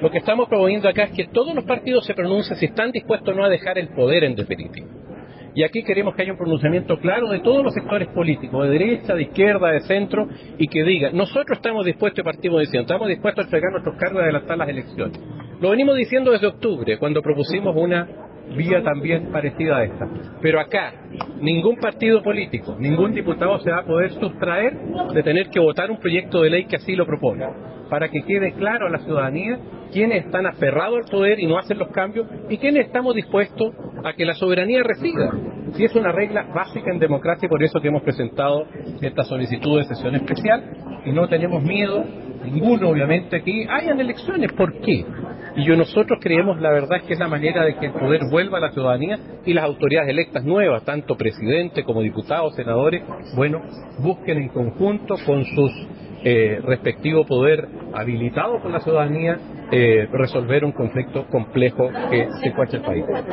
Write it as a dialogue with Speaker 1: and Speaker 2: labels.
Speaker 1: Lo que estamos proponiendo acá es que todos los partidos se pronuncien si están dispuestos o no a dejar el poder en definitiva. Y aquí queremos que haya un pronunciamiento claro de todos los sectores políticos, de derecha, de izquierda, de centro, y que diga, nosotros estamos dispuestos y partimos diciendo, estamos dispuestos a entregar nuestros cargos y adelantar las elecciones. Lo venimos diciendo desde octubre, cuando propusimos una vía también parecida a esta. Pero acá, ningún partido político, ningún diputado se va a poder sustraer de tener que votar un proyecto de ley que así lo propone, para que quede claro a la ciudadanía quiénes están aferrados al poder y no hacen los cambios, y quiénes estamos dispuestos a que la soberanía resida. Si es una regla básica en democracia, y por eso que hemos presentado esta solicitud de sesión especial, y no tenemos miedo, ninguno obviamente, que hayan elecciones. ¿Por qué? Y nosotros creemos, la verdad, es que es la manera de que el poder vuelva a la ciudadanía y las autoridades electas nuevas, tanto presidente como diputados, senadores, bueno, busquen en conjunto con sus respectivo poder habilitado por la ciudadanía resolver un conflicto complejo que se encuentra el país.